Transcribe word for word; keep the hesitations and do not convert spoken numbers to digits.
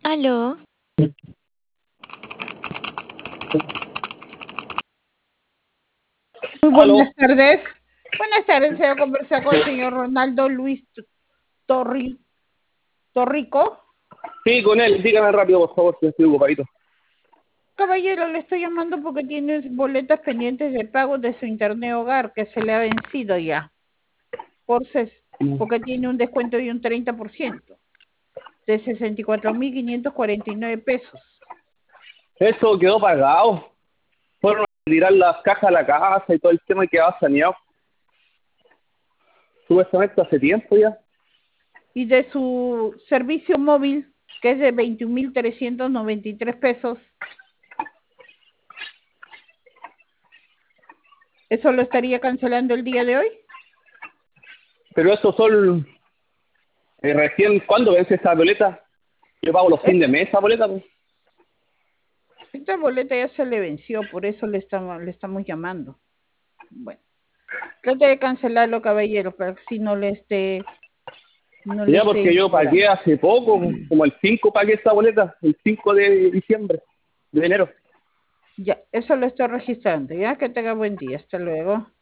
Aló, Muy Aló. buenas tardes. Buenas tardes, deseo conversar con el señor Ronaldo Luis Torri, Torrico. Sí, con él. Dígame rápido, por favor, que estoy ocupadito. Caballero, le estoy llamando porque tiene boletas pendientes de pago de su internet hogar que se le ha vencido ya. Por ses, porque tiene un descuento de un treinta por ciento de sesenta y cuatro mil quinientos cuarenta y nueve pesos. Eso quedó pagado. Fueron a tirar las cajas a la casa y todo el tema y quedaba saneado. Supuestamente hace tiempo ya. Y de su servicio móvil, que es de veintiún mil trescientos noventa y tres pesos, ¿eso lo estaría cancelando el día de hoy? Pero eso son... eh, recién, ¿cuándo vence esa boleta? Yo pago los Es, fines de mes esa boleta, pues. Esta boleta ya se le venció, por eso le estamos, le estamos llamando. Bueno, trate de cancelarlo, caballero, para que si no le esté, no le Ya, esté porque yo pagué cobrando. hace poco, como el cinco pagué esa boleta, el cinco de diciembre, de enero. Ya, eso lo estoy registrando. Ya que tenga buen día. Hasta luego.